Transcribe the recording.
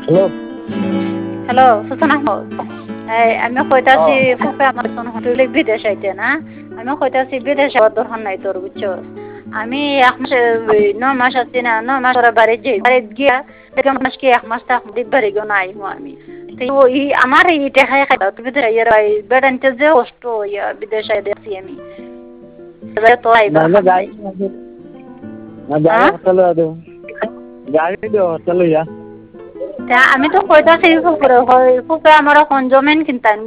Hello. Hello, সুসনা Ahmad. আমি কইতাছি ফুফে আমার son হোটেলে বিদেশ আইতে না। আমি কইতাছি বিদেশ যাওয়ার দরকার নাই তোর বুঝছো। আমি 9 মাস আছি না, 9 মাস ওরা বাড়ি যাই। বাড়ি গিয়া দেখলাম মাস কি 1 মাস থাক বাড়ি গো নাই আমি। তো আমার এই টাকায় খাইতা তুমি তো ইয়ার বেড়াইতে যে কষ্ট ইয়া বিদেশ আই দেখছি আমি। তো আইবা না গাড়ি না গাড়ি হ্যাঁ হোটেলে দাও। গাড়ি দাও হোটেলে যা। আমি তো কইতাছি ফুফে আমার এখন জমেন কিনতাম